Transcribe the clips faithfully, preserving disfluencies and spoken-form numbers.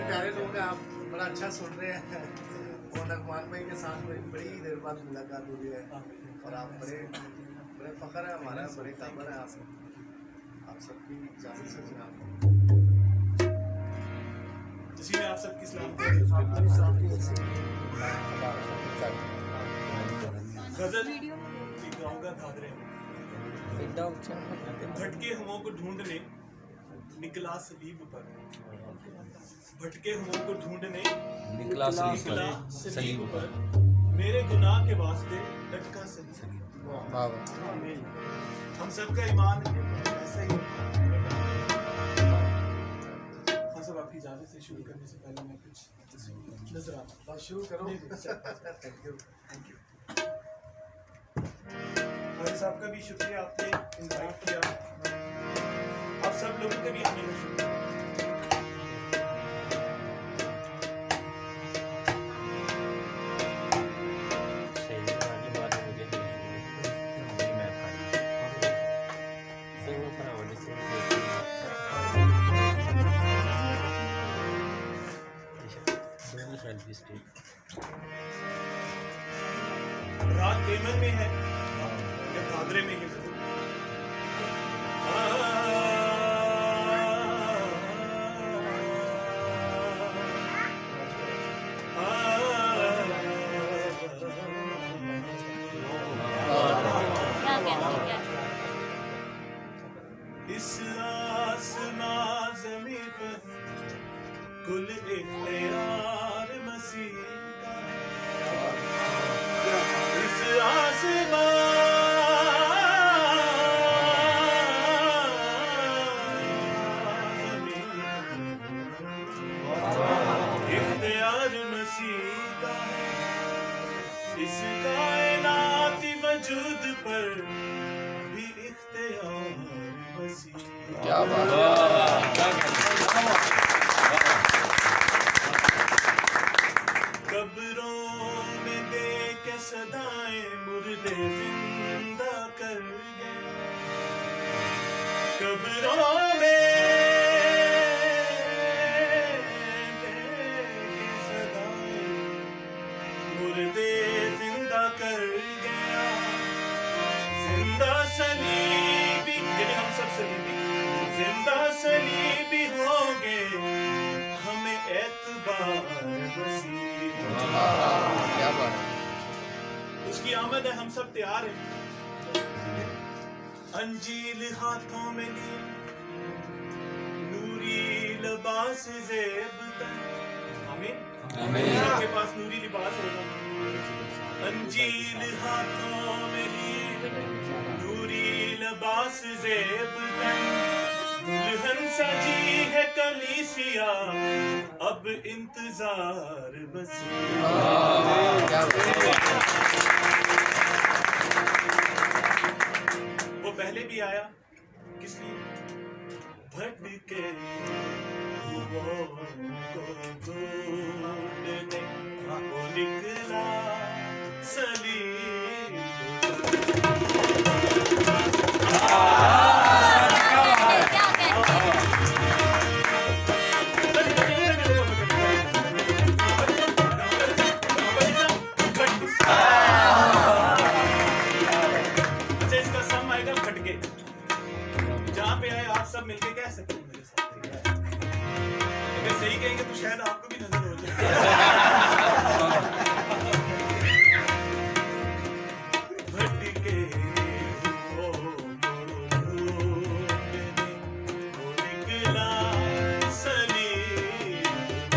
प्यारे लोग हैं, आप बड़ा अच्छा सुन रहे हैं और नगमान भाई के साथ में बड़ी देर बाद मुलाकात हो रही है और आप बड़े बड़े फ़ख्र है हमारा, बड़े काबिल है आप आप सबकी इजाज़त से जनाब इसी में आप सबकी सलाम गजल गाऊंगा धादरे भटके हुओं को ढूंढने निकला सलीब पर, भटके हुओं को ढूंढने निकला सलीब पर, मेरे गुनाह के वास्ते लटका सलीब। हम सबका ईमान ऐसा ही। हाँ सब आपकी इजाजत से शुरू करने से पहले मैं कुछ नजर आता शुरू करो। थैंक यू थैंक यू भाई साहब का भी शुक्रिया, आपने इनवाइट किया, आप सब लोगों का भी आने का शुक्रिया। रात बेमन में है या दादरे में है? इस आसमां ज़मीं पर कुल इख्तियार मसीह का, इस आसमां ज़मीं इख्तियार मसीह का है, इस कायनाती वजूद पर भी इख्तियार मसीह। क्या बात है। कब्रों में दे के सदाएं मुर्दे जिंदा कर गए, कब्रों में दे के सदाएं मुर्दे जिंदा कर गया, जिंदा सलीबी यानी हम सब सलीबी, जिंदा सलीबी हो गए हमें एतबार मसीह। क्या बात है। उसकी आमद है, हम सब तैयार हैं। अंजील हाथों में लिए, नूरी लिबास ज़ेब तन, आमीन आमीन, सबके पास नूरी लिबास होगा। अंजील हाथों में लिए, नूरी लिबास ज़ेब तन, दुल्हन सजी है कलीसिया, अब इंतजार मसीह। वो पहले भी आया, किस लिए? भटके हुओं को ढूंढने वो निकला सलीब। सब मिलके कह सकते हैं मेरे साथ, अगर सही कहेंगे तो शायद आपको भी नजर हो जाए। भटके हो वो निकला सलीब,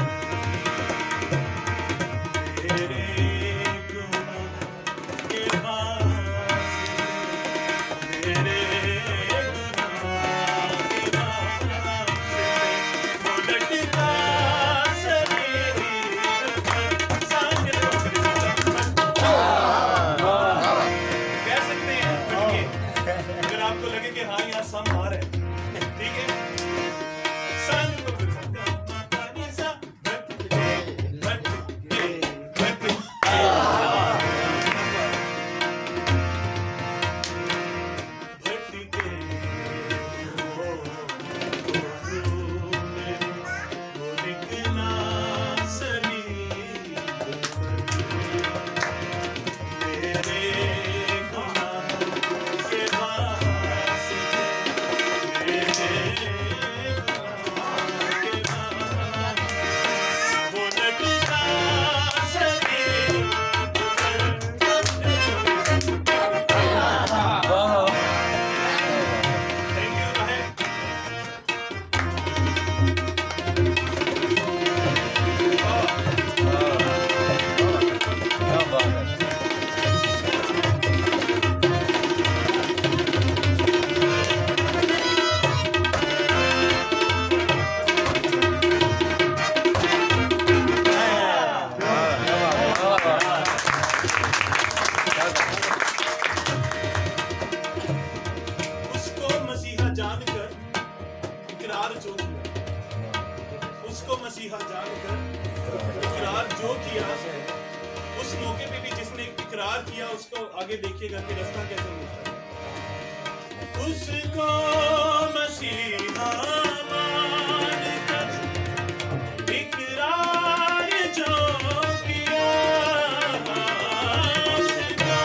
तेरे गुनाह के वास्ते, तेरे जानकर इकरार जो किया उस मौके पे भी जिसने इकरार किया उसको आगे देखिएगा कि रास्ता कैसे मिलता है। उसको मसीहा मानकर इकरार जो किया उसको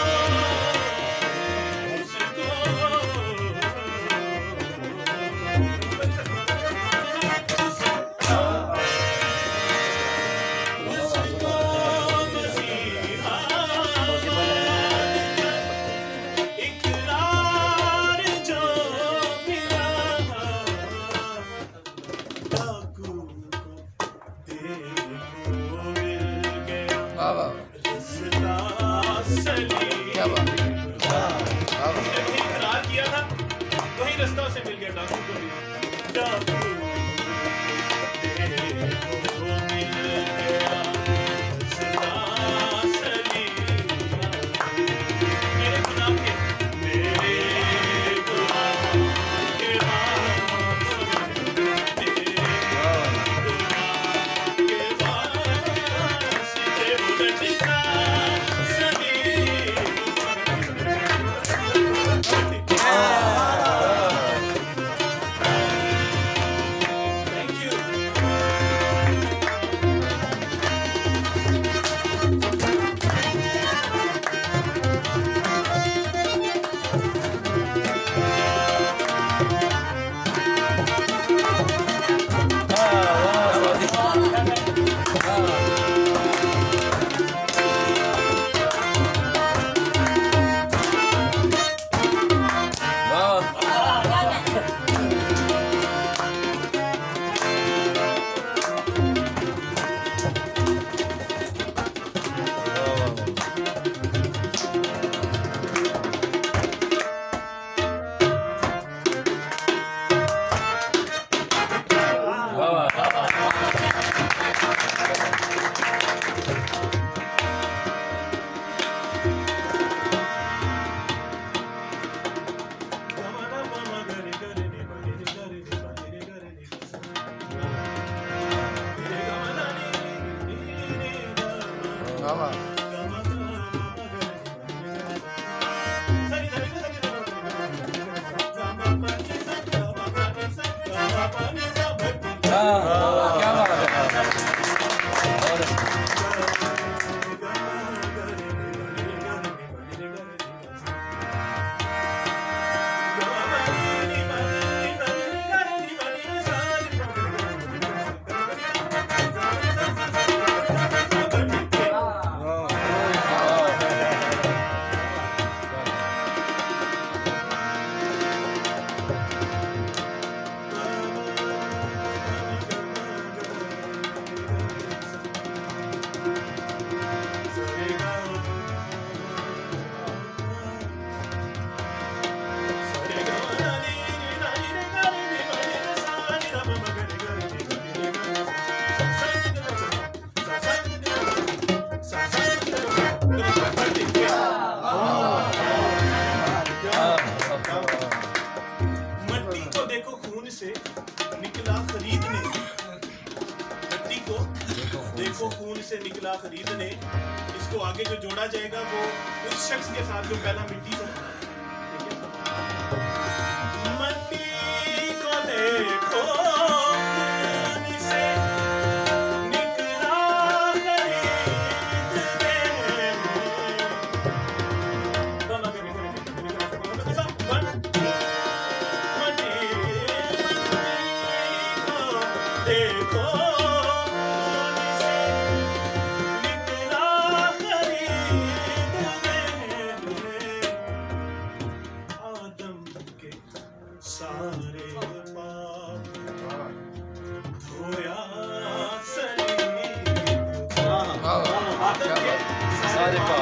उसको मसीहा इकरार जो किया डाकू को देखो मिल गया वाह वाह रास्ता सलीम। क्या बात है वाह वाह उसने वही इकरार किया था वही रास्ता उसे मिल गया डाकू को भी। डाकू देखो मिल गया रास्ता सलीम। मेरे गुनाह के मेरे गुनाह के वास्ते मेरे गुनाह के वास्ते उलटता सलीम। Thank you. क्या बात है मट्टी को देखो खून से निकला खरीदने। मट्टी को देखो खून से निकला खरीदने। इसको आगे जो जोड़ा जाएगा वो उस शख्स के साथ जो पहला मिट्टी से। मट्टी को देखो खून से निकला देखो निकला खरीदने। आदम के सारे पाप धोया सलीम। आदम के सारे पाप